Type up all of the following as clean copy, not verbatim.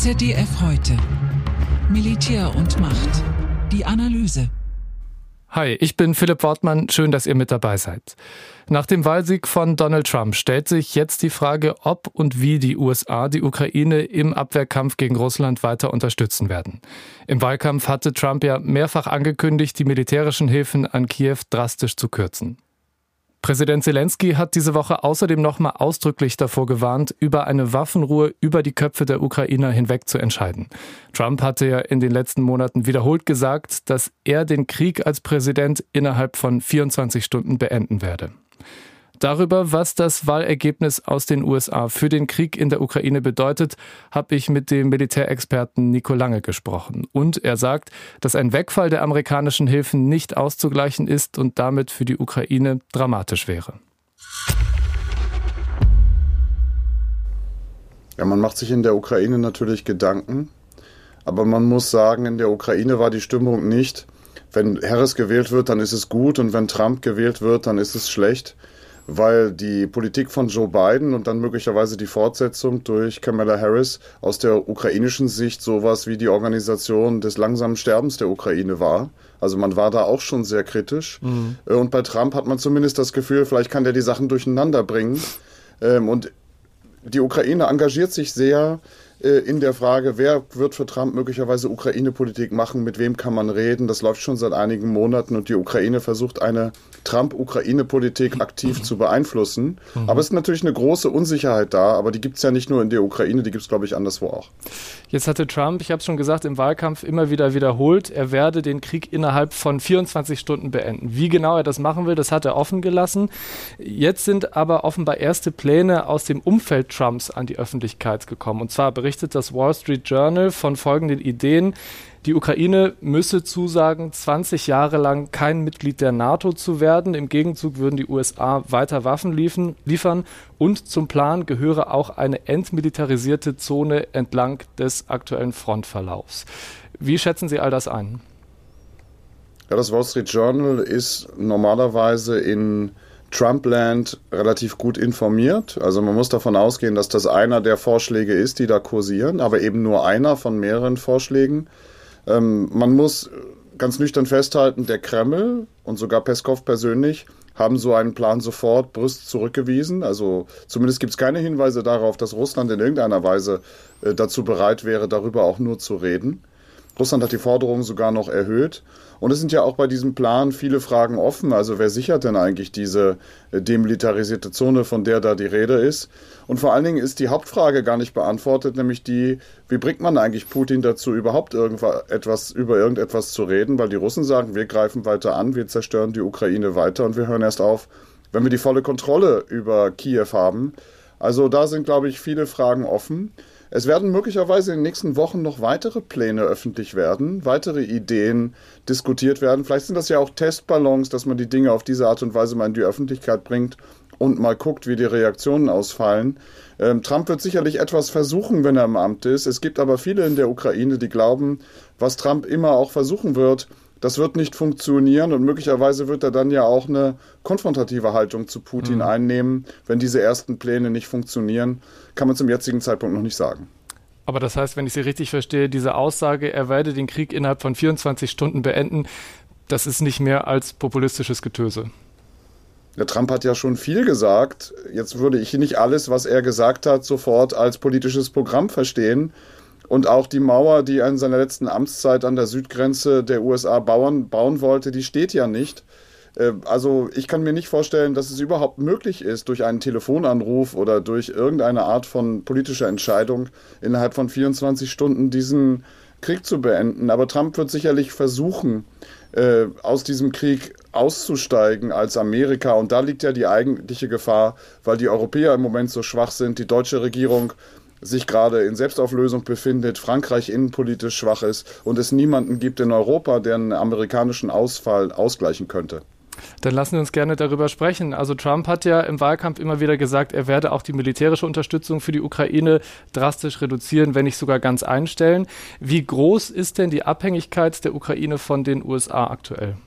ZDF heute. Militär und Macht. Die Analyse. Hi, ich bin Philipp Wortmann. Schön, dass ihr mit dabei seid. Nach dem Wahlsieg von Donald Trump stellt sich jetzt die Frage, ob und wie die USA die Ukraine im Abwehrkampf gegen Russland weiter unterstützen werden. Im Wahlkampf hatte Trump ja mehrfach angekündigt, die militärischen Hilfen an Kiew drastisch zu kürzen. Präsident Zelensky hat diese Woche außerdem nochmal ausdrücklich davor gewarnt, über eine Waffenruhe über die Köpfe der Ukrainer hinweg zu entscheiden. Trump hatte ja in den letzten Monaten wiederholt gesagt, dass er den Krieg als Präsident innerhalb von 24 Stunden beenden werde. Darüber, was das Wahlergebnis aus den USA für den Krieg in der Ukraine bedeutet, habe ich mit dem Militärexperten Nico Lange gesprochen. Und er sagt, dass ein Wegfall der amerikanischen Hilfen nicht auszugleichen ist und damit für die Ukraine dramatisch wäre. Ja, man macht sich in der Ukraine natürlich Gedanken, aber man muss sagen, in der Ukraine war die Stimmung nicht, wenn Harris gewählt wird, dann ist es gut und wenn Trump gewählt wird, dann ist es schlecht. Weil die Politik von Joe Biden und dann möglicherweise die Fortsetzung durch Kamala Harris aus der ukrainischen Sicht sowas wie die Organisation des langsamen Sterbens der Ukraine war. Also man war da auch schon sehr kritisch. Und bei Trump hat man zumindest das Gefühl, vielleicht kann der die Sachen durcheinander bringen. Und die Ukraine engagiert sich sehr in der Frage, wer wird für Trump möglicherweise Ukraine-Politik machen, mit wem kann man reden. Das läuft schon seit einigen Monaten und die Ukraine versucht eine Trump-Ukraine-Politik aktiv zu beeinflussen. Aber es ist natürlich eine große Unsicherheit da, aber die gibt es ja nicht nur in der Ukraine, die gibt es, glaube ich, anderswo auch. Jetzt hatte Trump, ich habe es schon gesagt, im Wahlkampf immer wieder wiederholt, er werde den Krieg innerhalb von 24 Stunden beenden. Wie genau er das machen will, das hat er offen gelassen. Jetzt sind aber offenbar erste Pläne aus dem Umfeld Trumps an die Öffentlichkeit gekommen. Und zwar berichtet das Wall Street Journal von folgenden Ideen. Die Ukraine müsse zusagen, 20 Jahre lang kein Mitglied der NATO zu werden. Im Gegenzug würden die USA weiter Waffen liefern. Und zum Plan gehöre auch eine entmilitarisierte Zone entlang des aktuellen Frontverlaufs. Wie schätzen Sie all das ein? Ja, das Wall Street Journal ist normalerweise in Trumpland relativ gut informiert. Also man muss davon ausgehen, dass das einer der Vorschläge ist, die da kursieren, aber eben nur einer von mehreren Vorschlägen. Man muss ganz nüchtern festhalten, der Kreml und sogar Peskov persönlich haben so einen Plan sofort brüsk zurückgewiesen. Also zumindest gibt es keine Hinweise darauf, dass Russland in irgendeiner Weise dazu bereit wäre, darüber auch nur zu reden. Russland hat die Forderungen sogar noch erhöht. Und es sind ja auch bei diesem Plan viele Fragen offen. Also wer sichert denn eigentlich diese demilitarisierte Zone, von der da die Rede ist? Und vor allen Dingen ist die Hauptfrage gar nicht beantwortet, nämlich die, wie bringt man eigentlich Putin dazu, überhaupt über irgendetwas zu reden? Weil die Russen sagen, wir greifen weiter an, wir zerstören die Ukraine weiter und wir hören erst auf, wenn wir die volle Kontrolle über Kiew haben. Also da sind, glaube ich, viele Fragen offen. Es werden möglicherweise in den nächsten Wochen noch weitere Pläne öffentlich werden, weitere Ideen diskutiert werden. Vielleicht sind das ja auch Testballons, dass man die Dinge auf diese Art und Weise mal in die Öffentlichkeit bringt und mal guckt, wie die Reaktionen ausfallen. Trump wird sicherlich etwas versuchen, wenn er im Amt ist. Es gibt aber viele in der Ukraine, die glauben, was Trump immer auch versuchen wird, das wird nicht funktionieren und möglicherweise wird er dann ja auch eine konfrontative Haltung zu Putin einnehmen. Wenn diese ersten Pläne nicht funktionieren, kann man zum jetzigen Zeitpunkt noch nicht sagen. Aber das heißt, wenn ich Sie richtig verstehe, diese Aussage, er werde den Krieg innerhalb von 24 Stunden beenden, das ist nicht mehr als populistisches Getöse. Der Trump hat ja schon viel gesagt. Jetzt würde ich nicht alles, was er gesagt hat, sofort als politisches Programm verstehen. Und auch die Mauer, die er in seiner letzten Amtszeit an der Südgrenze der USA bauen wollte, die steht ja nicht. Also ich kann mir nicht vorstellen, dass es überhaupt möglich ist, durch einen Telefonanruf oder durch irgendeine Art von politischer Entscheidung innerhalb von 24 Stunden diesen Krieg zu beenden. Aber Trump wird sicherlich versuchen, aus diesem Krieg auszusteigen als Amerika. Und da liegt ja die eigentliche Gefahr, weil die Europäer im Moment so schwach sind, die deutsche Regierung sich gerade in Selbstauflösung befindet, Frankreich innenpolitisch schwach ist und es niemanden gibt in Europa, der einen amerikanischen Ausfall ausgleichen könnte. Dann lassen wir uns gerne darüber sprechen. Also Trump hat ja im Wahlkampf immer wieder gesagt, er werde auch die militärische Unterstützung für die Ukraine drastisch reduzieren, wenn nicht sogar ganz einstellen. Wie groß ist denn die Abhängigkeit der Ukraine von den USA aktuell?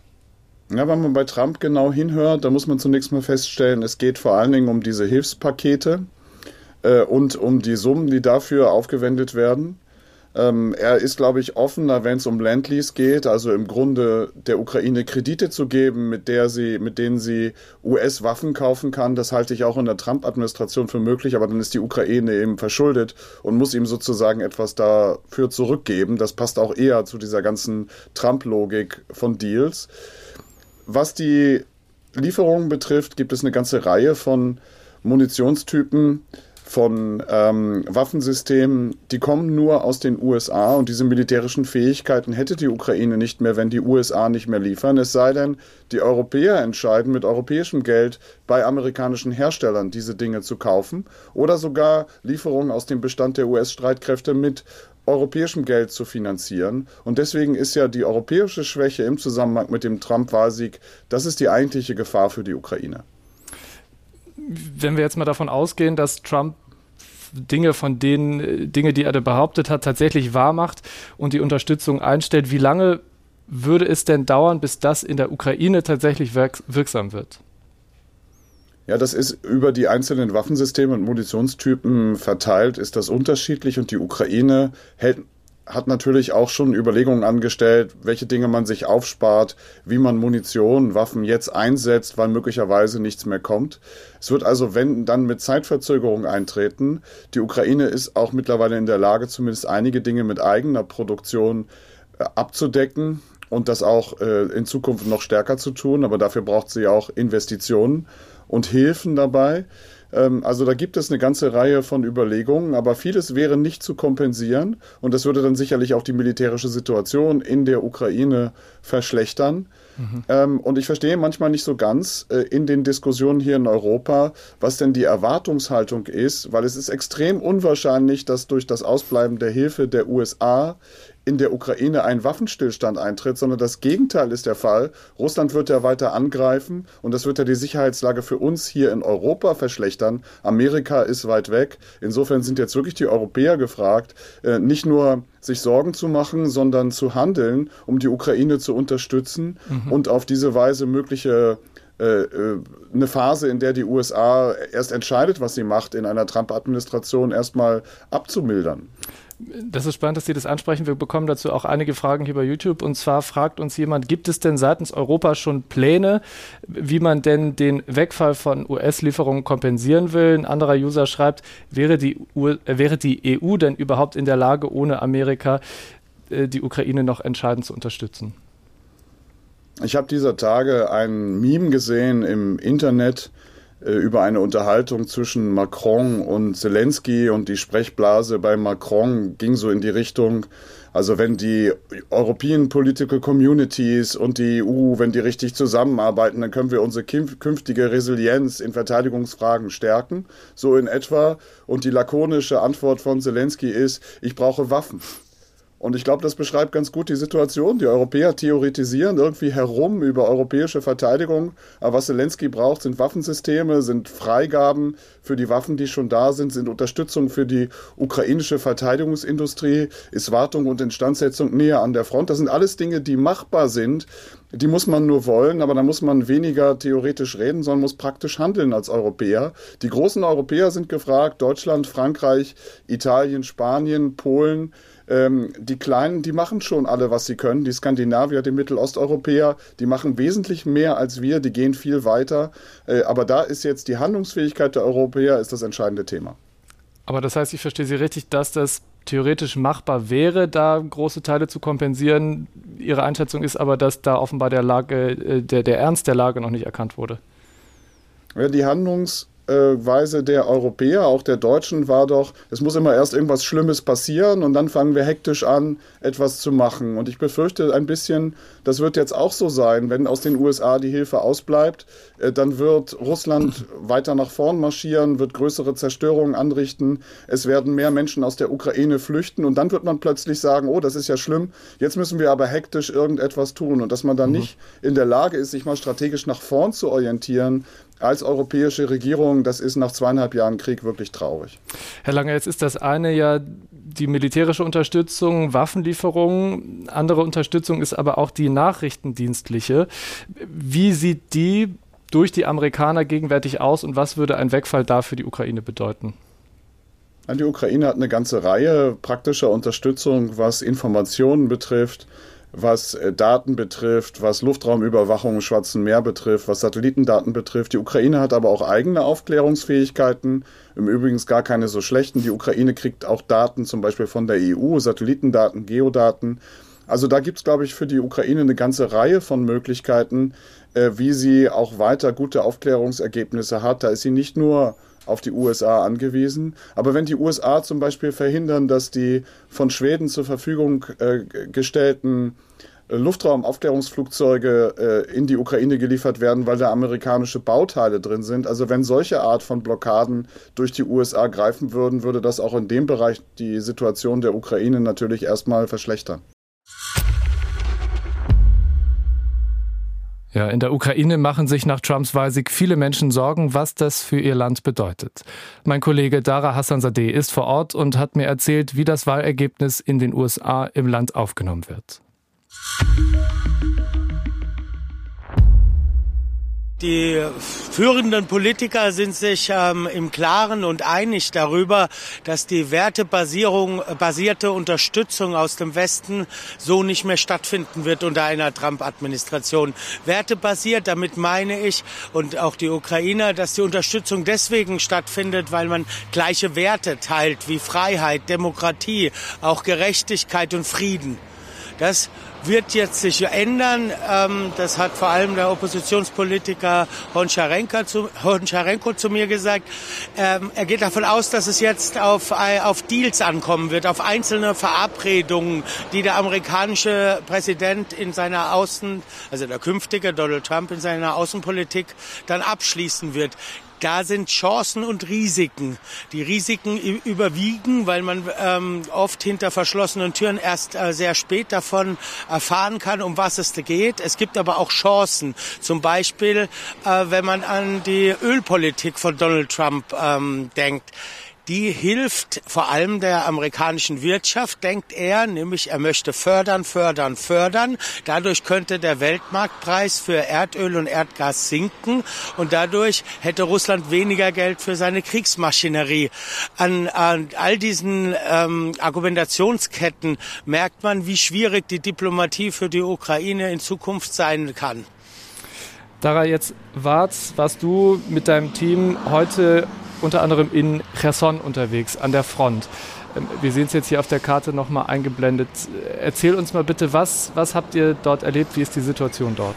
Ja, wenn man bei Trump genau hinhört, da muss man zunächst mal feststellen, es geht vor allen Dingen um diese Hilfspakete. und um die Summen, die dafür aufgewendet werden. Er ist, glaube ich, offener, wenn es um Lend-Lease geht, also im Grunde der Ukraine Kredite zu geben, mit denen sie US-Waffen kaufen kann. Das halte ich auch in der Trump-Administration für möglich, aber dann ist die Ukraine eben verschuldet und muss ihm sozusagen etwas dafür zurückgeben. Das passt auch eher zu dieser ganzen Trump-Logik von Deals. Was die Lieferungen betrifft, gibt es eine ganze Reihe von Munitionstypen, von Waffensystemen, die kommen nur aus den USA, und diese militärischen Fähigkeiten hätte die Ukraine nicht mehr, wenn die USA nicht mehr liefern. Es sei denn, die Europäer entscheiden, mit europäischem Geld bei amerikanischen Herstellern diese Dinge zu kaufen oder sogar Lieferungen aus dem Bestand der US-Streitkräfte mit europäischem Geld zu finanzieren. Und deswegen ist ja die europäische Schwäche im Zusammenhang mit dem Trump-Wahlsieg, das ist die eigentliche Gefahr für die Ukraine. Wenn wir jetzt mal davon ausgehen, dass Trump Dinge, die er behauptet hat, tatsächlich wahr macht und die Unterstützung einstellt, wie lange würde es denn dauern, bis das in der Ukraine tatsächlich wirksam wird? Ja, das ist über die einzelnen Waffensysteme und Munitionstypen verteilt, ist das unterschiedlich, und die Ukraine hat natürlich auch schon Überlegungen angestellt, welche Dinge man sich aufspart, wie man Munition, Waffen jetzt einsetzt, weil möglicherweise nichts mehr kommt. Es wird also, wenn, dann mit Zeitverzögerung eintreten. Die Ukraine ist auch mittlerweile in der Lage, zumindest einige Dinge mit eigener Produktion abzudecken und das auch in Zukunft noch stärker zu tun. Aber dafür braucht sie auch Investitionen und Hilfen dabei. Also da gibt es eine ganze Reihe von Überlegungen, aber vieles wäre nicht zu kompensieren, und das würde dann sicherlich auch die militärische Situation in der Ukraine verschlechtern. Und ich verstehe manchmal nicht so ganz in den Diskussionen hier in Europa, was denn die Erwartungshaltung ist, weil es ist extrem unwahrscheinlich, dass durch das Ausbleiben der Hilfe der USA in der Ukraine ein Waffenstillstand eintritt, sondern das Gegenteil ist der Fall. Russland wird ja weiter angreifen, und das wird ja die Sicherheitslage für uns hier in Europa verschlechtern. Amerika ist weit weg. Insofern sind jetzt wirklich die Europäer gefragt, nicht nur sich Sorgen zu machen, sondern zu handeln, um die Ukraine zu unterstützen und auf diese Weise eine Phase, in der die USA erst entscheidet, was sie macht, in einer Trump-Administration erstmal abzumildern. Das ist spannend, dass Sie das ansprechen. Wir bekommen dazu auch einige Fragen hier bei YouTube. Und zwar fragt uns jemand, gibt es denn seitens Europa schon Pläne, wie man denn den Wegfall von US-Lieferungen kompensieren will? Ein anderer User schreibt, wäre die EU denn überhaupt in der Lage, ohne Amerika die Ukraine noch entscheidend zu unterstützen? Ich habe dieser Tage ein Meme gesehen im Internet über eine Unterhaltung zwischen Macron und Zelensky, und die Sprechblase bei Macron ging so in die Richtung, also wenn die European Political Communities und die EU, wenn die richtig zusammenarbeiten, dann können wir unsere künftige Resilienz in Verteidigungsfragen stärken, so in etwa. Und die lakonische Antwort von Zelensky ist, ich brauche Waffen. Und ich glaube, das beschreibt ganz gut die Situation. Die Europäer theoretisieren irgendwie herum über europäische Verteidigung. Aber was Zelensky braucht, sind Waffensysteme, sind Freigaben für die Waffen, die schon da sind Unterstützung für die ukrainische Verteidigungsindustrie, ist Wartung und Instandsetzung näher an der Front. Das sind alles Dinge, die machbar sind. Die muss man nur wollen, aber da muss man weniger theoretisch reden, sondern muss praktisch handeln als Europäer. Die großen Europäer sind gefragt, Deutschland, Frankreich, Italien, Spanien, Polen. Die Kleinen, die machen schon alle, was sie können. Die Skandinavier, die Mittelosteuropäer, die machen wesentlich mehr als wir, die gehen viel weiter. Aber da ist jetzt die Handlungsfähigkeit der Europäer ist das entscheidende Thema. Aber das heißt, ich verstehe Sie richtig, dass das theoretisch machbar wäre, da große Teile zu kompensieren. Ihre Einschätzung ist aber, dass da offenbar der Ernst der Lage noch nicht erkannt wurde. Ja, die Handlungsweise der Europäer, auch der Deutschen, war doch, es muss immer erst irgendwas Schlimmes passieren und dann fangen wir hektisch an, etwas zu machen. Und ich befürchte ein bisschen, das wird jetzt auch so sein, wenn aus den USA die Hilfe ausbleibt, dann wird Russland weiter nach vorn marschieren, wird größere Zerstörungen anrichten, es werden mehr Menschen aus der Ukraine flüchten und dann wird man plötzlich sagen, oh, das ist ja schlimm, jetzt müssen wir aber hektisch irgendetwas tun. Und dass man dann nicht in der Lage ist, sich mal strategisch nach vorn zu orientieren, als europäische Regierung, das ist nach 2,5 Jahren Krieg wirklich traurig. Herr Lange, jetzt ist das eine ja die militärische Unterstützung, Waffenlieferungen. Andere Unterstützung ist aber auch die nachrichtendienstliche. Wie sieht die durch die Amerikaner gegenwärtig aus und was würde ein Wegfall da für die Ukraine bedeuten? Die Ukraine hat eine ganze Reihe praktischer Unterstützung, was Informationen betrifft, was Daten betrifft, was Luftraumüberwachung im Schwarzen Meer betrifft, was Satellitendaten betrifft. Die Ukraine hat aber auch eigene Aufklärungsfähigkeiten, im Übrigen gar keine so schlechten. Die Ukraine kriegt auch Daten zum Beispiel von der EU, Satellitendaten, Geodaten. Also da gibt es, glaube ich, für die Ukraine eine ganze Reihe von Möglichkeiten, wie sie auch weiter gute Aufklärungsergebnisse hat. Da ist sie nicht nur auf die USA angewiesen. Aber wenn die USA zum Beispiel verhindern, dass die von Schweden zur Verfügung gestellten Luftraumaufklärungsflugzeuge in die Ukraine geliefert werden, weil da amerikanische Bauteile drin sind. Also wenn solche Art von Blockaden durch die USA greifen würden, würde das auch in dem Bereich die Situation der Ukraine natürlich erstmal verschlechtern. Ja, in der Ukraine machen sich nach Trumps Wahlsieg viele Menschen Sorgen, was das für ihr Land bedeutet. Mein Kollege Dara Hassanzadeh ist vor Ort und hat mir erzählt, wie das Wahlergebnis in den USA im Land aufgenommen wird. Die führenden Politiker sind sich im Klaren und einig darüber, dass die wertebasierte Unterstützung aus dem Westen so nicht mehr stattfinden wird unter einer Trump-Administration. Wertebasiert, damit meine ich und auch die Ukrainer, dass die Unterstützung deswegen stattfindet, weil man gleiche Werte teilt wie Freiheit, Demokratie, auch Gerechtigkeit und Frieden. Das wird jetzt sich ändern. Das hat vor allem der Oppositionspolitiker Honcharenko zu mir gesagt. Er geht davon aus, dass es jetzt auf Deals ankommen wird, auf einzelne Verabredungen, die der amerikanische Präsident in seiner also der künftige Donald Trump in seiner Außenpolitik dann abschließen wird. Da sind Chancen und Risiken. Die Risiken überwiegen, weil man oft hinter verschlossenen Türen erst sehr spät davon erfahren kann, um was es geht. Es gibt aber auch Chancen. Zum Beispiel, wenn man an die Ölpolitik von Donald Trump denkt. Die hilft vor allem der amerikanischen Wirtschaft, denkt er, nämlich er möchte fördern. Dadurch könnte der Weltmarktpreis für Erdöl und Erdgas sinken und dadurch hätte Russland weniger Geld für seine Kriegsmaschinerie. An all diesen Argumentationsketten merkt man, wie schwierig die Diplomatie für die Ukraine in Zukunft sein kann. Dara, jetzt warst du mit deinem Team heute unter anderem in Cherson unterwegs, an der Front. Wir sehen es jetzt hier auf der Karte nochmal eingeblendet. Erzähl uns mal bitte, was habt ihr dort erlebt? Wie ist die Situation dort?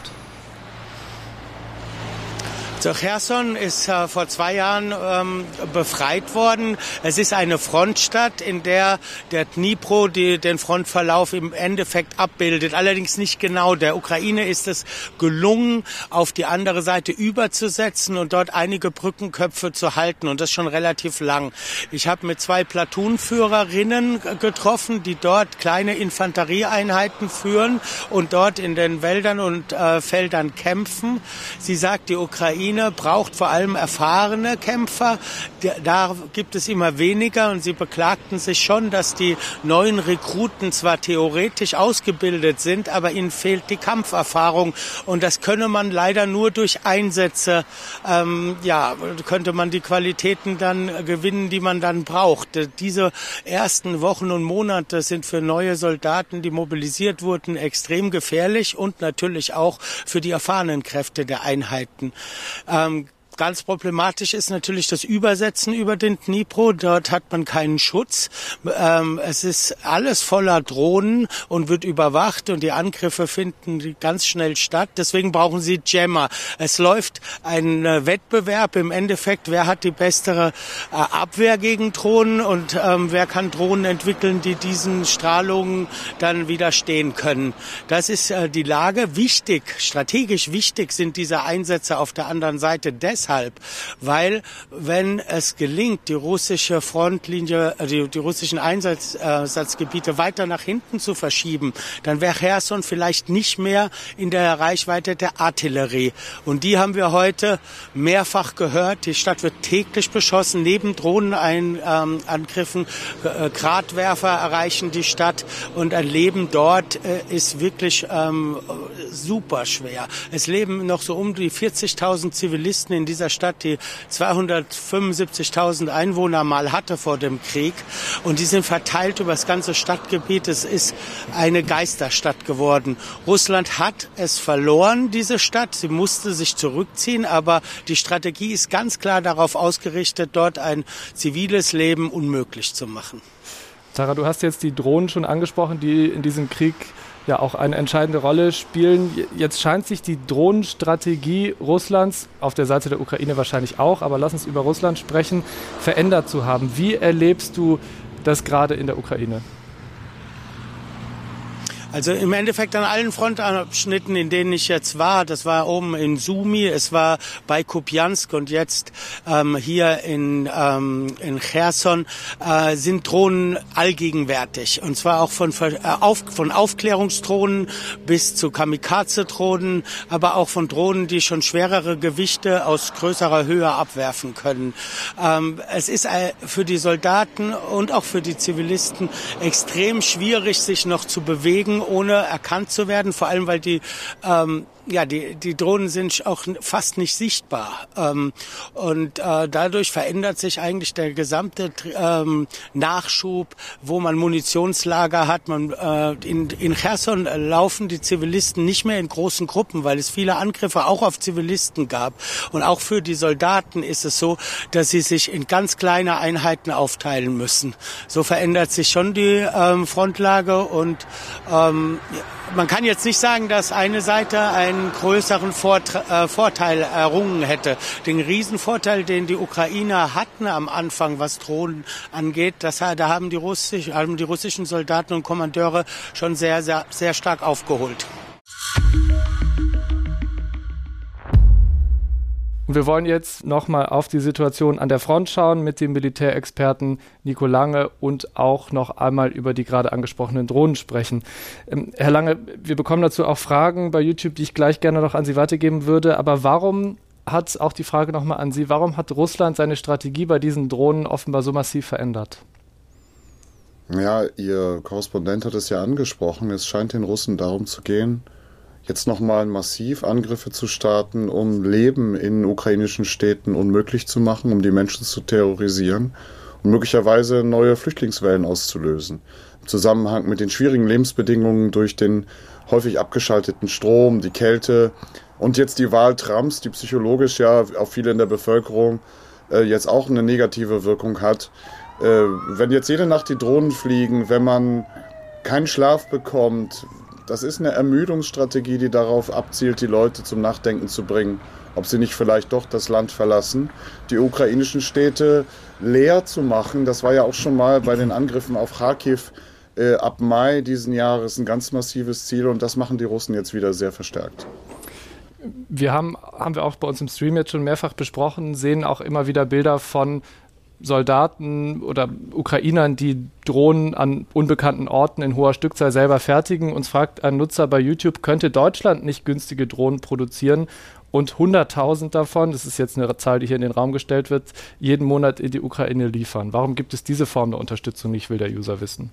So, Cherson ist vor 2 Jahren befreit worden. Es ist eine Frontstadt, in der der Dnipro den Frontverlauf im Endeffekt abbildet. Allerdings nicht genau. Der Ukraine ist es gelungen, auf die andere Seite überzusetzen und dort einige Brückenköpfe zu halten. Und das schon relativ lang. Ich habe mit 2 Platoonführerinnen getroffen, die dort kleine Infanterieeinheiten führen und dort in den Wäldern und Feldern kämpfen. Sie sagt, die Ukraine braucht vor allem erfahrene Kämpfer. Da gibt es immer weniger und sie beklagten sich schon, dass die neuen Rekruten zwar theoretisch ausgebildet sind, aber ihnen fehlt die Kampferfahrung und das könne man leider nur durch Einsätze, könnte man die Qualitäten dann gewinnen, die man dann braucht. Diese ersten Wochen und Monate sind für neue Soldaten, die mobilisiert wurden, extrem gefährlich und natürlich auch für die erfahrenen Kräfte der Einheiten. Ganz problematisch ist natürlich das Übersetzen über den Dnipro. Dort hat man keinen Schutz. Es ist alles voller Drohnen und wird überwacht und die Angriffe finden ganz schnell statt. Deswegen brauchen sie Jammer. Es läuft ein Wettbewerb im Endeffekt. Wer hat die bessere Abwehr gegen Drohnen und wer kann Drohnen entwickeln, die diesen Strahlungen dann widerstehen können. Das ist die Lage. Wichtig, strategisch wichtig sind diese Einsätze auf der anderen Seite deshalb, weil wenn es gelingt, die russische Frontlinie, die russischen Einsatzgebiete weiter nach hinten zu verschieben, dann wäre Cherson vielleicht nicht mehr in der Reichweite der Artillerie. Und die haben wir heute mehrfach gehört. Die Stadt wird täglich beschossen, neben Drohnenangriffen. Gradwerfer erreichen die Stadt und ein Leben dort ist wirklich super schwer. Es leben noch so um die 40.000 Zivilisten in dieser Stadt, die 275.000 Einwohner mal hatte vor dem Krieg. Und die sind verteilt über das ganze Stadtgebiet. Es ist eine Geisterstadt geworden. Russland hat es verloren, diese Stadt. Sie musste sich zurückziehen, aber die Strategie ist ganz klar darauf ausgerichtet, dort ein ziviles Leben unmöglich zu machen. Tara, du hast jetzt die Drohnen schon angesprochen, die in diesem Krieg ja auch eine entscheidende Rolle spielen. Jetzt scheint sich die Drohnenstrategie Russlands, auf der Seite der Ukraine wahrscheinlich auch, aber lass uns über Russland sprechen, verändert zu haben. Wie erlebst du das gerade in der Ukraine? Also im Endeffekt an allen Frontabschnitten, in denen ich jetzt war, das war oben in Sumy, es war bei Kupiansk und jetzt hier in Cherson, sind Drohnen allgegenwärtig. Und zwar auch von Aufklärungsdrohnen bis zu Kamikaze-Drohnen, aber auch von Drohnen, die schon schwerere Gewichte aus größerer Höhe abwerfen können. Es ist für die Soldaten und auch für die Zivilisten extrem schwierig, sich noch zu bewegen, ohne erkannt zu werden, vor allem weil die Drohnen sind auch fast nicht sichtbar. Dadurch verändert sich eigentlich der gesamte Nachschub, wo man Munitionslager hat. In Cherson laufen die Zivilisten nicht mehr in großen Gruppen, weil es viele Angriffe auch auf Zivilisten gab. Und auch für die Soldaten ist es so, dass sie sich in ganz kleine Einheiten aufteilen müssen. So verändert sich schon die Frontlage und man kann jetzt nicht sagen, dass eine Seite einen größeren Vorteil errungen hätte. Den Riesenvorteil, den die Ukrainer hatten am Anfang, was Drohnen angeht, da haben die russischen Soldaten und Kommandeure schon sehr, sehr, sehr stark aufgeholt. Und wir wollen jetzt nochmal auf die Situation an der Front schauen mit dem Militärexperten Nico Lange und auch noch einmal über die gerade angesprochenen Drohnen sprechen. Herr Lange, wir bekommen dazu auch Fragen bei YouTube, die ich gleich gerne noch an Sie weitergeben würde. Aber warum hat, auch die Frage nochmal an Sie, warum hat Russland seine Strategie bei diesen Drohnen offenbar so massiv verändert? Ja, Ihr Korrespondent hat es ja angesprochen. Es scheint den Russen darum zu gehen, jetzt nochmal massiv Angriffe zu starten, um Leben in ukrainischen Städten unmöglich zu machen, um die Menschen zu terrorisieren und möglicherweise neue Flüchtlingswellen auszulösen. Im Zusammenhang mit den schwierigen Lebensbedingungen durch den häufig abgeschalteten Strom, die Kälte und jetzt die Wahl Trumps, die psychologisch ja auf viele in der Bevölkerung jetzt auch eine negative Wirkung hat. Wenn jetzt jede Nacht die Drohnen fliegen, wenn man keinen Schlaf bekommt, das ist eine Ermüdungsstrategie, die darauf abzielt, die Leute zum Nachdenken zu bringen, ob sie nicht vielleicht doch das Land verlassen. Die ukrainischen Städte leer zu machen, das war ja auch schon mal bei den Angriffen auf Kharkiv ab Mai diesen Jahres ein ganz massives Ziel und das machen die Russen jetzt wieder sehr verstärkt. Haben wir auch bei uns im Stream jetzt schon mehrfach besprochen, sehen auch immer wieder Bilder von Soldaten oder Ukrainern, die Drohnen an unbekannten Orten in hoher Stückzahl selber fertigen. Uns fragt ein Nutzer bei YouTube, könnte Deutschland nicht günstige Drohnen produzieren und 100.000 davon, das ist jetzt eine Zahl, die hier in den Raum gestellt wird, jeden Monat in die Ukraine liefern? Warum gibt es diese Form der Unterstützung nicht, will der User wissen.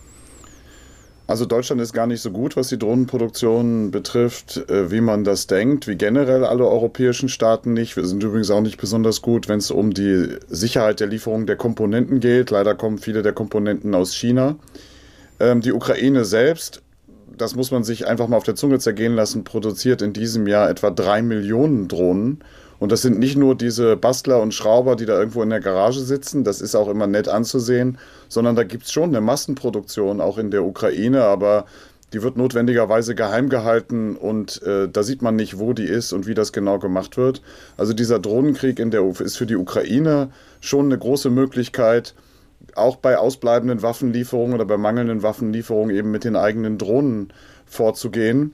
Also Deutschland ist gar nicht so gut, was die Drohnenproduktion betrifft, wie man das denkt, wie generell alle europäischen Staaten nicht. Wir sind übrigens auch nicht besonders gut, wenn es um die Sicherheit der Lieferung der Komponenten geht. Leider kommen viele der Komponenten aus China. Die Ukraine selbst, das muss man sich einfach mal auf der Zunge zergehen lassen, produziert in diesem Jahr etwa 3 Millionen Drohnen. Und das sind nicht nur diese Bastler und Schrauber, die da irgendwo in der Garage sitzen, das ist auch immer nett anzusehen, sondern da gibt es schon eine Massenproduktion auch in der Ukraine, aber die wird notwendigerweise geheim gehalten und da sieht man nicht, wo die ist und wie das genau gemacht wird. Also dieser Drohnenkrieg ist für die Ukraine schon eine große Möglichkeit, auch bei ausbleibenden Waffenlieferungen oder bei mangelnden Waffenlieferungen eben mit den eigenen Drohnen vorzugehen.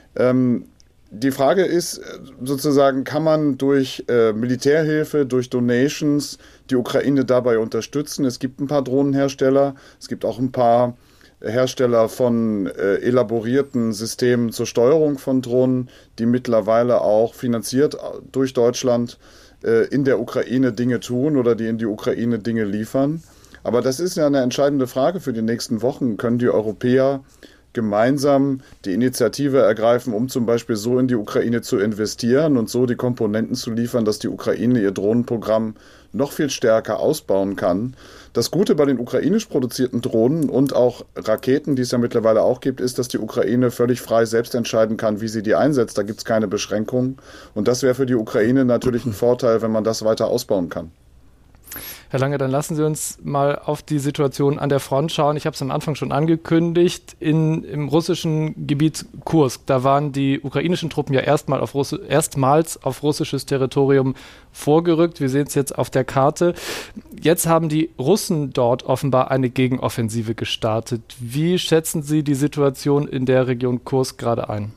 Die Frage ist sozusagen, kann man durch Militärhilfe, durch Donations die Ukraine dabei unterstützen? Es gibt ein paar Drohnenhersteller, es gibt auch ein paar Hersteller von elaborierten Systemen zur Steuerung von Drohnen, die mittlerweile auch finanziert durch Deutschland in der Ukraine Dinge tun oder die in die Ukraine Dinge liefern. Aber das ist ja eine entscheidende Frage für die nächsten Wochen. Können die Europäer gemeinsam die Initiative ergreifen, um zum Beispiel so in die Ukraine zu investieren und so die Komponenten zu liefern, dass die Ukraine ihr Drohnenprogramm noch viel stärker ausbauen kann. Das Gute bei den ukrainisch produzierten Drohnen und auch Raketen, die es ja mittlerweile auch gibt, ist, dass die Ukraine völlig frei selbst entscheiden kann, wie sie die einsetzt. Da gibt es keine Beschränkungen. Und das wäre für die Ukraine natürlich ein Vorteil, wenn man das weiter ausbauen kann. Herr Lange, dann lassen Sie uns mal auf die Situation an der Front schauen. Ich habe es am Anfang schon angekündigt. Im russischen Gebiet Kursk, da waren die ukrainischen Truppen ja erstmals auf russisches Territorium vorgerückt. Wir sehen es jetzt auf der Karte. Jetzt haben die Russen dort offenbar eine Gegenoffensive gestartet. Wie schätzen Sie die Situation in der Region Kursk gerade ein?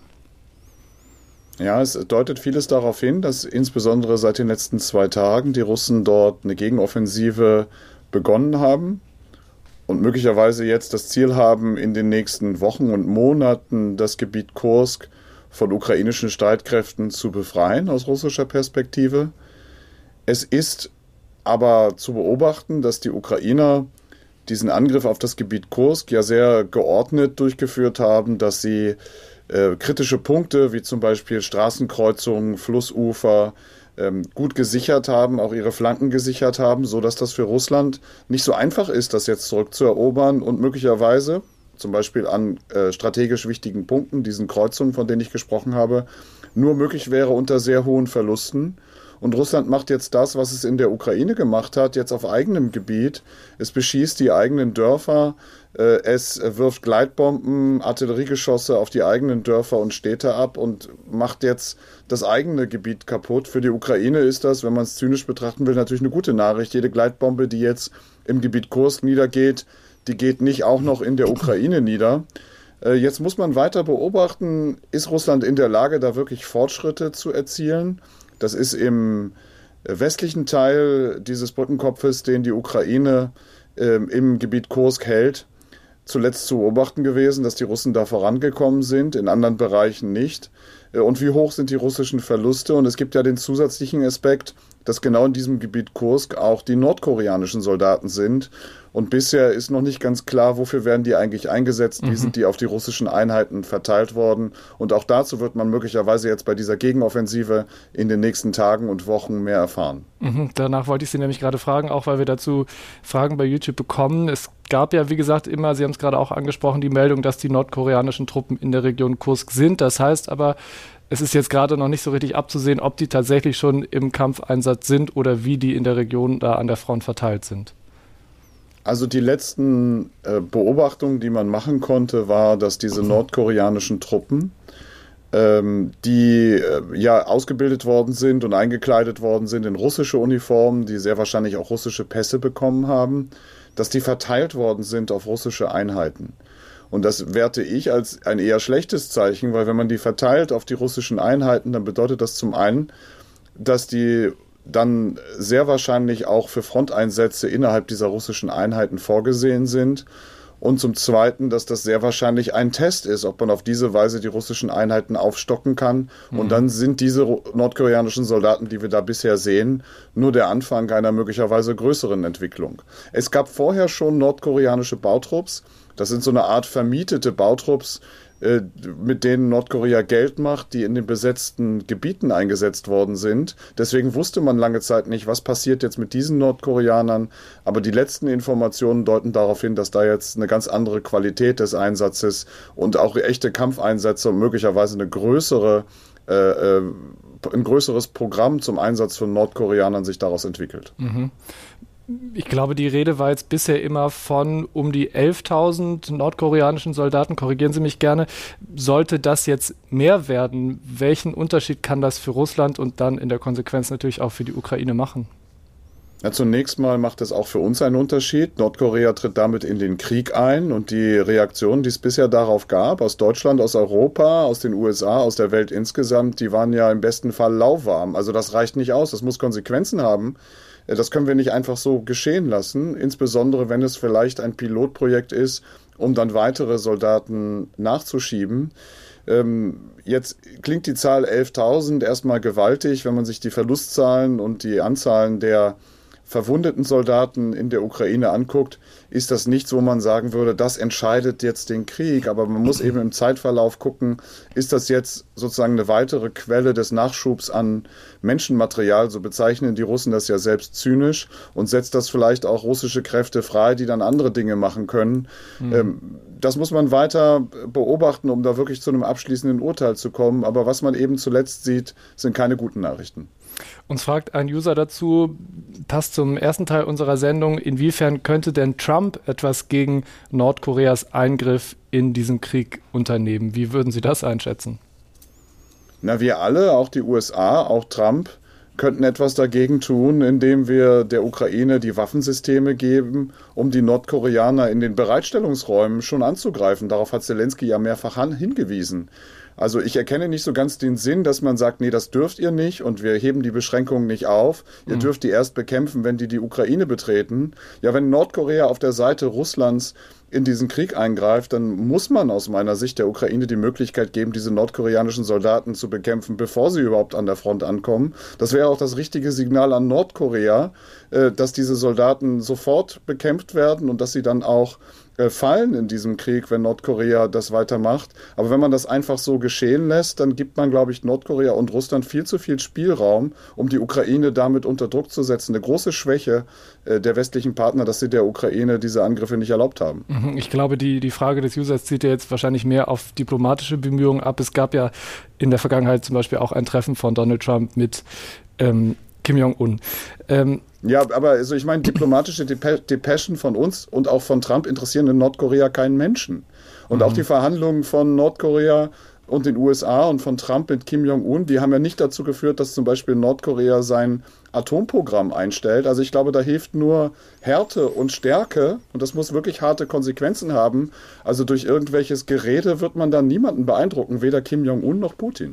Ja, es deutet vieles darauf hin, dass insbesondere seit den letzten 2 Tagen die Russen dort eine Gegenoffensive begonnen haben und möglicherweise jetzt das Ziel haben, in den nächsten Wochen und Monaten das Gebiet Kursk von ukrainischen Streitkräften zu befreien aus russischer Perspektive. Es ist aber zu beobachten, dass die Ukrainer diesen Angriff auf das Gebiet Kursk ja sehr geordnet durchgeführt haben, dass sie kritische Punkte wie zum Beispiel Straßenkreuzungen, Flussufer gut gesichert haben, auch ihre Flanken gesichert haben, sodass das für Russland nicht so einfach ist, das jetzt zurückzuerobern und möglicherweise zum Beispiel an strategisch wichtigen Punkten, diesen Kreuzungen, von denen ich gesprochen habe, nur möglich wäre unter sehr hohen Verlusten. Und Russland macht jetzt das, was es in der Ukraine gemacht hat, jetzt auf eigenem Gebiet. Es beschießt die eigenen Dörfer, es wirft Gleitbomben, Artilleriegeschosse auf die eigenen Dörfer und Städte ab und macht jetzt das eigene Gebiet kaputt. Für die Ukraine ist das, wenn man es zynisch betrachten will, natürlich eine gute Nachricht. Jede Gleitbombe, die jetzt im Gebiet Kursk niedergeht, die geht nicht auch noch in der Ukraine nieder. Jetzt muss man weiter beobachten, ist Russland in der Lage, da wirklich Fortschritte zu erzielen? Das ist im westlichen Teil dieses Brückenkopfes, den die Ukraine im Gebiet Kursk hält, zuletzt zu beobachten gewesen, dass die Russen da vorangekommen sind, in anderen Bereichen nicht. Und wie hoch sind die russischen Verluste? Und es gibt ja den zusätzlichen Aspekt, dass genau in diesem Gebiet Kursk auch die nordkoreanischen Soldaten sind. Und bisher ist noch nicht ganz klar, wofür werden die eigentlich eingesetzt, wie sind die auf die russischen Einheiten verteilt worden. Und auch dazu wird man möglicherweise jetzt bei dieser Gegenoffensive in den nächsten Tagen und Wochen mehr erfahren. Danach wollte ich Sie nämlich gerade fragen, auch weil wir dazu Fragen bei YouTube bekommen. Es gab ja, wie gesagt, immer, Sie haben es gerade auch angesprochen, die Meldung, dass die nordkoreanischen Truppen in der Region Kursk sind. Das heißt aber, es ist jetzt gerade noch nicht so richtig abzusehen, ob die tatsächlich schon im Kampfeinsatz sind oder wie die in der Region da an der Front verteilt sind. Also die letzten Beobachtungen, die man machen konnte, war, dass diese nordkoreanischen Truppen, die ja ausgebildet worden sind und eingekleidet worden sind in russische Uniformen, die sehr wahrscheinlich auch russische Pässe bekommen haben, dass die verteilt worden sind auf russische Einheiten. Und das werte ich als ein eher schlechtes Zeichen, weil wenn man die verteilt auf die russischen Einheiten, dann bedeutet das zum einen, dass die dann sehr wahrscheinlich auch für Fronteinsätze innerhalb dieser russischen Einheiten vorgesehen sind. Und zum Zweiten, dass das sehr wahrscheinlich ein Test ist, ob man auf diese Weise die russischen Einheiten aufstocken kann. Und dann sind diese nordkoreanischen Soldaten, die wir da bisher sehen, nur der Anfang einer möglicherweise größeren Entwicklung. Es gab vorher schon nordkoreanische Bautrupps. Das sind so eine Art vermietete Bautrupps, mit denen Nordkorea Geld macht, die in den besetzten Gebieten eingesetzt worden sind. Deswegen wusste man lange Zeit nicht, was passiert jetzt mit diesen Nordkoreanern. Aber die letzten Informationen deuten darauf hin, dass da jetzt eine ganz andere Qualität des Einsatzes und auch echte Kampfeinsätze und möglicherweise ein größeres Programm zum Einsatz von Nordkoreanern sich daraus entwickelt. Ich glaube, die Rede war jetzt bisher immer von um die 11.000 nordkoreanischen Soldaten. Korrigieren Sie mich gerne. Sollte das jetzt mehr werden, welchen Unterschied kann das für Russland und dann in der Konsequenz natürlich auch für die Ukraine machen? Ja, zunächst mal macht es auch für uns einen Unterschied. Nordkorea tritt damit in den Krieg ein und die Reaktionen, die es bisher darauf gab, aus Deutschland, aus Europa, aus den USA, aus der Welt insgesamt, die waren ja im besten Fall lauwarm. Also das reicht nicht aus, das muss Konsequenzen haben. Das können wir nicht einfach so geschehen lassen, insbesondere wenn es vielleicht ein Pilotprojekt ist, um dann weitere Soldaten nachzuschieben. Jetzt klingt die Zahl 11.000 erstmal gewaltig, wenn man sich die Verlustzahlen und die Anzahlen der verwundeten Soldaten in der Ukraine anguckt, ist das nichts, wo man sagen würde, das entscheidet jetzt den Krieg. Aber man muss eben im Zeitverlauf gucken, ist das jetzt sozusagen eine weitere Quelle des Nachschubs an Menschenmaterial, so bezeichnen die Russen das ja selbst zynisch, und setzt das vielleicht auch russische Kräfte frei, die dann andere Dinge machen können. Das muss man weiter beobachten, um da wirklich zu einem abschließenden Urteil zu kommen. Aber was man eben zuletzt sieht, sind keine guten Nachrichten. Uns fragt ein User dazu, passt zum ersten Teil unserer Sendung, inwiefern könnte denn Trump etwas gegen Nordkoreas Eingriff in diesen Krieg unternehmen? Wie würden Sie das einschätzen? Na, wir alle, auch die USA, auch Trump, könnten etwas dagegen tun, indem wir der Ukraine die Waffensysteme geben, um die Nordkoreaner in den Bereitstellungsräumen schon anzugreifen. Darauf hat Zelensky ja mehrfach hingewiesen. Also ich erkenne nicht so ganz den Sinn, dass man sagt, nee, das dürft ihr nicht und wir heben die Beschränkungen nicht auf. Ihr dürft die erst bekämpfen, wenn die Ukraine betreten. Ja, wenn Nordkorea auf der Seite Russlands in diesen Krieg eingreift, dann muss man aus meiner Sicht der Ukraine die Möglichkeit geben, diese nordkoreanischen Soldaten zu bekämpfen, bevor sie überhaupt an der Front ankommen. Das wäre auch das richtige Signal an Nordkorea, dass diese Soldaten sofort bekämpft werden und dass sie dann auch fallen in diesem Krieg, wenn Nordkorea das weitermacht. Aber wenn man das einfach so geschehen lässt, dann gibt man, glaube ich, Nordkorea und Russland viel zu viel Spielraum, um die Ukraine damit unter Druck zu setzen. Eine große Schwäche der westlichen Partner, dass sie der Ukraine diese Angriffe nicht erlaubt haben. Ich glaube, die Frage des Users zielt ja jetzt wahrscheinlich mehr auf diplomatische Bemühungen ab. Es gab ja in der Vergangenheit zum Beispiel auch ein Treffen von Donald Trump mit Kim Jong-un. Ja, aber also ich meine, diplomatische Depeschen von uns und auch von Trump interessieren in Nordkorea keinen Menschen. Und auch die Verhandlungen von Nordkorea und den USA und von Trump mit Kim Jong-un, die haben ja nicht dazu geführt, dass zum Beispiel Nordkorea sein Atomprogramm einstellt. Also ich glaube, da hilft nur Härte und Stärke und das muss wirklich harte Konsequenzen haben. Also durch irgendwelches Gerede wird man dann niemanden beeindrucken, weder Kim Jong-un noch Putin.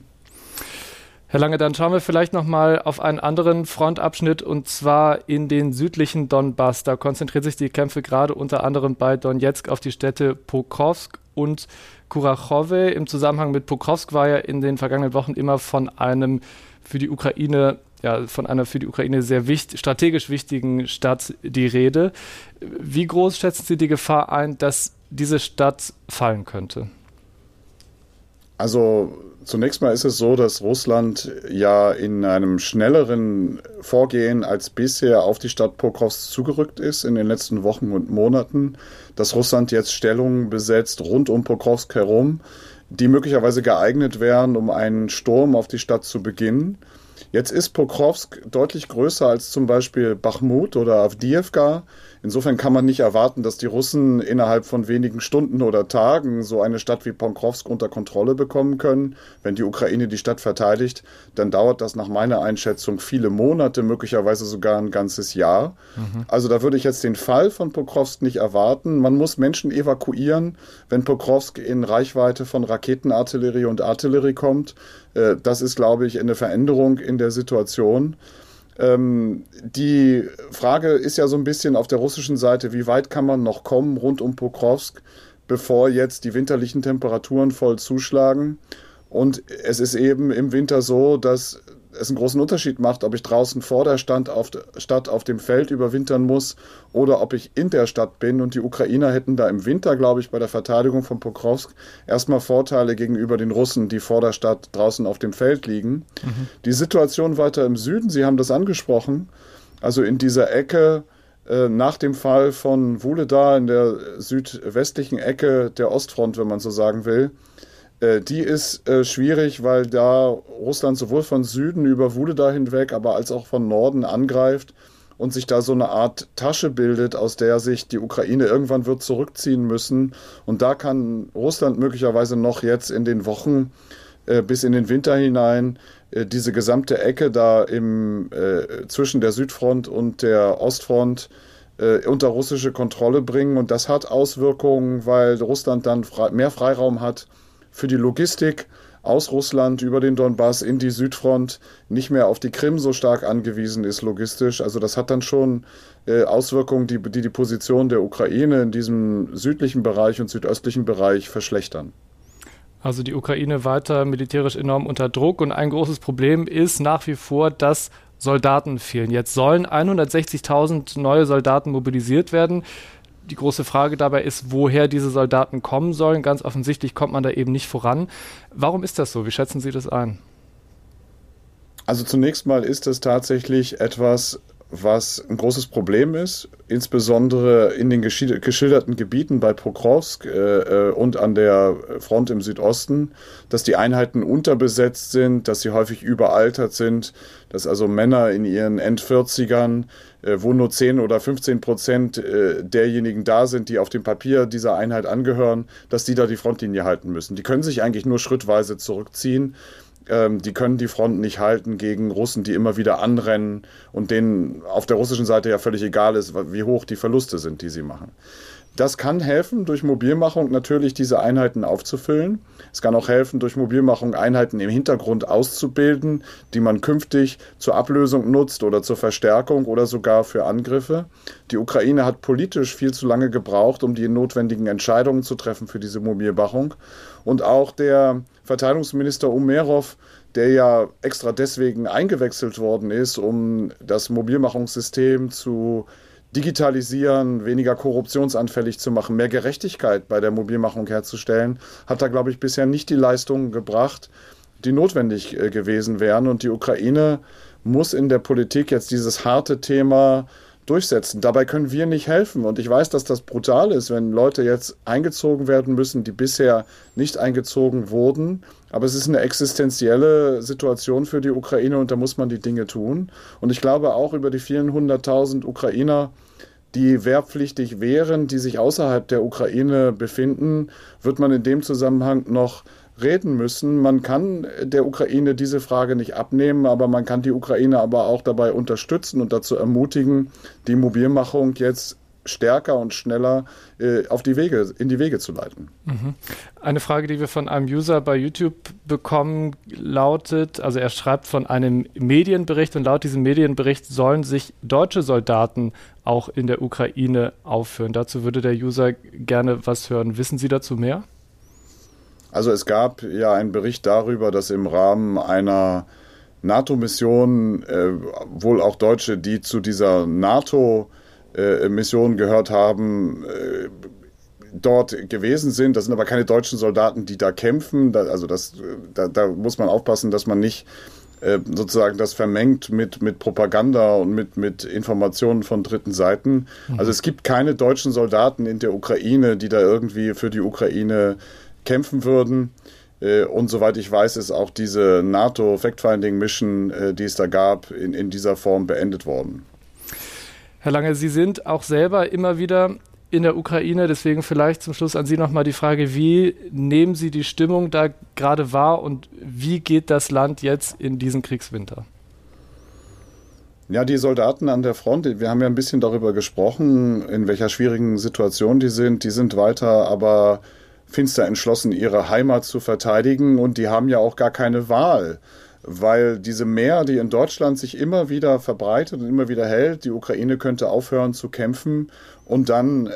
Herr Lange, dann schauen wir vielleicht nochmal auf einen anderen Frontabschnitt und zwar in den südlichen Donbass. Da konzentrieren sich die Kämpfe gerade unter anderem bei Donetsk auf die Städte Pokrovsk und Kurachowe. Im Zusammenhang mit Pokrovsk war ja in den vergangenen Wochen immer von einer für die Ukraine sehr strategisch wichtigen Stadt die Rede. Wie groß schätzen Sie die Gefahr ein, dass diese Stadt fallen könnte? Also zunächst mal ist es so, dass Russland ja in einem schnelleren Vorgehen als bisher auf die Stadt Pokrovsk zugerückt ist in den letzten Wochen und Monaten, dass Russland jetzt Stellungen besetzt rund um Pokrovsk herum, die möglicherweise geeignet wären, um einen Sturm auf die Stadt zu beginnen. Jetzt ist Pokrovsk deutlich größer als zum Beispiel Bachmut oder Awdijiwka. Insofern kann man nicht erwarten, dass die Russen innerhalb von wenigen Stunden oder Tagen so eine Stadt wie Pokrovsk unter Kontrolle bekommen können. Wenn die Ukraine die Stadt verteidigt, dann dauert das nach meiner Einschätzung viele Monate, möglicherweise sogar ein ganzes Jahr. Also da würde ich jetzt den Fall von Pokrovsk nicht erwarten. Man muss Menschen evakuieren, wenn Pokrovsk in Reichweite von Raketenartillerie und Artillerie kommt. Das ist, glaube ich, eine Veränderung in der Situation. Die Frage ist ja so ein bisschen auf der russischen Seite, wie weit kann man noch kommen rund um Pokrovsk, bevor jetzt die winterlichen Temperaturen voll zuschlagen. Und es ist eben im Winter so, dass es einen großen Unterschied macht, ob ich draußen vor der Stadt auf dem Feld überwintern muss oder ob ich in der Stadt bin. Und die Ukrainer hätten da im Winter, glaube ich, bei der Verteidigung von Pokrovsk erstmal Vorteile gegenüber den Russen, die vor der Stadt draußen auf dem Feld liegen. Die Situation weiter im Süden, Sie haben das angesprochen, also in dieser Ecke nach dem Fall von Wuhledar in der südwestlichen Ecke der Ostfront, wenn man so sagen will, die ist schwierig, weil da Russland sowohl von Süden über Wuhledar hinweg, aber als auch von Norden angreift und sich da so eine Art Tasche bildet, aus der sich die Ukraine irgendwann wird zurückziehen müssen. Und da kann Russland möglicherweise noch jetzt in den Wochen bis in den Winter hinein diese gesamte Ecke da zwischen der Südfront und der Ostfront unter russische Kontrolle bringen. Und das hat Auswirkungen, weil Russland dann mehr Freiraum hat für die Logistik aus Russland über den Donbass in die Südfront, nicht mehr auf die Krim so stark angewiesen ist logistisch. Also das hat dann schon Auswirkungen, die Position der Ukraine in diesem südlichen Bereich und südöstlichen Bereich verschlechtern. Also die Ukraine weiter militärisch enorm unter Druck und ein großes Problem ist nach wie vor, dass Soldaten fehlen. Jetzt sollen 160.000 neue Soldaten mobilisiert werden. Die große Frage dabei ist, woher diese Soldaten kommen sollen. Ganz offensichtlich kommt man da eben nicht voran. Warum ist das so? Wie schätzen Sie das ein? Also zunächst mal ist es tatsächlich etwas, was ein großes Problem ist, insbesondere in den geschilderten Gebieten bei Pokrovsk und an der Front im Südosten, dass die Einheiten unterbesetzt sind, dass sie häufig überaltert sind, dass also Männer in ihren End-40ern, wo nur 10 oder 15% derjenigen da sind, die auf dem Papier dieser Einheit angehören, dass die da die Frontlinie halten müssen. Die können sich eigentlich nur schrittweise zurückziehen. Die können die Front nicht halten gegen Russen, die immer wieder anrennen und denen auf der russischen Seite ja völlig egal ist, wie hoch die Verluste sind, die sie machen. Das kann helfen, durch Mobilmachung natürlich diese Einheiten aufzufüllen. Es kann auch helfen, durch Mobilmachung Einheiten im Hintergrund auszubilden, die man künftig zur Ablösung nutzt oder zur Verstärkung oder sogar für Angriffe. Die Ukraine hat politisch viel zu lange gebraucht, um die notwendigen Entscheidungen zu treffen für diese Mobilmachung. Und auch der Verteidigungsminister Umerov, der ja extra deswegen eingewechselt worden ist, um das Mobilmachungssystem zu digitalisieren, weniger korruptionsanfällig zu machen, mehr Gerechtigkeit bei der Mobilmachung herzustellen, hat da, glaube ich, bisher nicht die Leistungen gebracht, die notwendig gewesen wären. Und die Ukraine muss in der Politik jetzt dieses harte Thema durchsetzen. Dabei können wir nicht helfen. Und ich weiß, dass das brutal ist, wenn Leute jetzt eingezogen werden müssen, die bisher nicht eingezogen wurden. Aber es ist eine existenzielle Situation für die Ukraine und da muss man die Dinge tun. Und ich glaube auch über die vielen 100.000 Ukrainer, die wehrpflichtig wären, die sich außerhalb der Ukraine befinden, wird man in dem Zusammenhang noch reden müssen. Man kann der Ukraine diese Frage nicht abnehmen, aber man kann die Ukraine aber auch dabei unterstützen und dazu ermutigen, die Mobilmachung jetzt stärker und schneller in die Wege zu leiten. Eine Frage, die wir von einem User bei YouTube bekommen, lautet, also er schreibt von einem Medienbericht und laut diesem Medienbericht sollen sich deutsche Soldaten auch in der Ukraine aufführen. Dazu würde der User gerne was hören. Wissen Sie dazu mehr? Also es gab ja einen Bericht darüber, dass im Rahmen einer NATO-Mission wohl auch Deutsche, die zu dieser NATO-Mission gehört haben, dort gewesen sind. Das sind aber keine deutschen Soldaten, die da kämpfen. Da muss man aufpassen, dass man nicht sozusagen das vermengt mit Propaganda und mit Informationen von dritten Seiten. Also es gibt keine deutschen Soldaten in der Ukraine, die da irgendwie für die Ukraine kämpfen würden. Und soweit ich weiß, ist auch diese NATO-Fact-Finding-Mission, die es da gab, in dieser Form beendet worden. Herr Lange, Sie sind auch selber immer wieder in der Ukraine. Deswegen vielleicht zum Schluss an Sie nochmal die Frage, wie nehmen Sie die Stimmung da gerade wahr und wie geht das Land jetzt in diesen Kriegswinter? Ja, die Soldaten an der Front, wir haben ja ein bisschen darüber gesprochen, in welcher schwierigen Situation die sind weiter, aber finster entschlossen, ihre Heimat zu verteidigen und die haben ja auch gar keine Wahl, weil diese Mär, die in Deutschland sich immer wieder verbreitet und immer wieder hält, die Ukraine könnte aufhören zu kämpfen und dann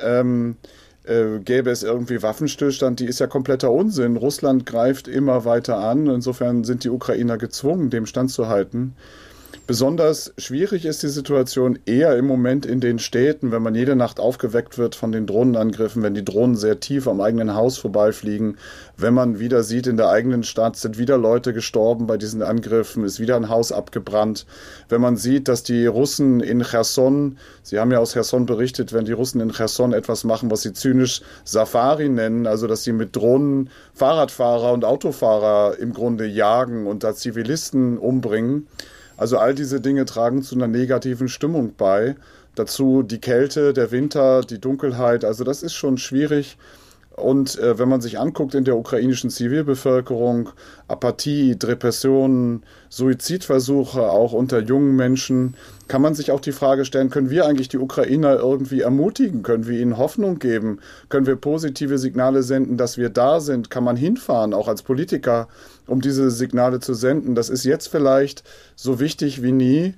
gäbe es irgendwie Waffenstillstand, die ist ja kompletter Unsinn. Russland greift immer weiter an, insofern sind die Ukrainer gezwungen, dem standzuhalten. Besonders schwierig ist die Situation eher im Moment in den Städten, wenn man jede Nacht aufgeweckt wird von den Drohnenangriffen, wenn die Drohnen sehr tief am eigenen Haus vorbeifliegen, wenn man wieder sieht, in der eigenen Stadt sind wieder Leute gestorben bei diesen Angriffen, ist wieder ein Haus abgebrannt. Wenn man sieht, dass die Russen in Cherson, Sie haben ja aus Cherson berichtet, wenn die Russen in Cherson etwas machen, was sie zynisch Safari nennen, also dass sie mit Drohnen Fahrradfahrer und Autofahrer im Grunde jagen und da Zivilisten umbringen. Also all diese Dinge tragen zu einer negativen Stimmung bei. Dazu die Kälte, der Winter, die Dunkelheit. Also das ist schon schwierig. Und wenn man sich anguckt in der ukrainischen Zivilbevölkerung, Apathie, Depressionen, Suizidversuche auch unter jungen Menschen, kann man sich auch die Frage stellen, können wir eigentlich die Ukrainer irgendwie ermutigen? Können wir ihnen Hoffnung geben? Können wir positive Signale senden, dass wir da sind? Kann man hinfahren, auch als Politiker, um diese Signale zu senden? Das ist jetzt vielleicht so wichtig wie nie.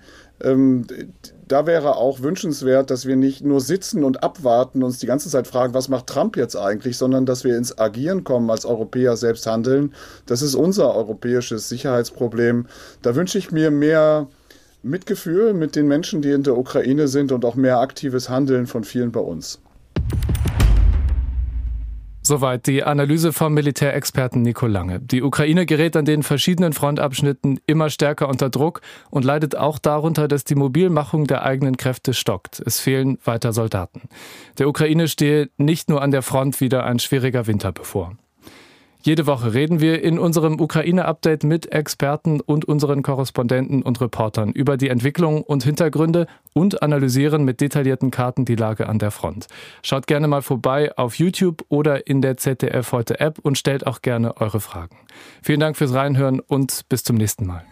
Da wäre auch wünschenswert, dass wir nicht nur sitzen und abwarten, uns die ganze Zeit fragen, was macht Trump jetzt eigentlich, sondern dass wir ins Agieren kommen, als Europäer selbst handeln. Das ist unser europäisches Sicherheitsproblem. Da wünsche ich mir mehr Mitgefühl mit den Menschen, die in der Ukraine sind und auch mehr aktives Handeln von vielen bei uns. Soweit die Analyse vom Militärexperten Nico Lange. Die Ukraine gerät an den verschiedenen Frontabschnitten immer stärker unter Druck und leidet auch darunter, dass die Mobilmachung der eigenen Kräfte stockt. Es fehlen weiter Soldaten. Der Ukraine stehe nicht nur an der Front wieder ein schwieriger Winter bevor. Jede Woche reden wir in unserem Ukraine-Update mit Experten und unseren Korrespondenten und Reportern über die Entwicklung und Hintergründe und analysieren mit detaillierten Karten die Lage an der Front. Schaut gerne mal vorbei auf YouTube oder in der ZDF Heute App und stellt auch gerne eure Fragen. Vielen Dank fürs Reinhören und bis zum nächsten Mal.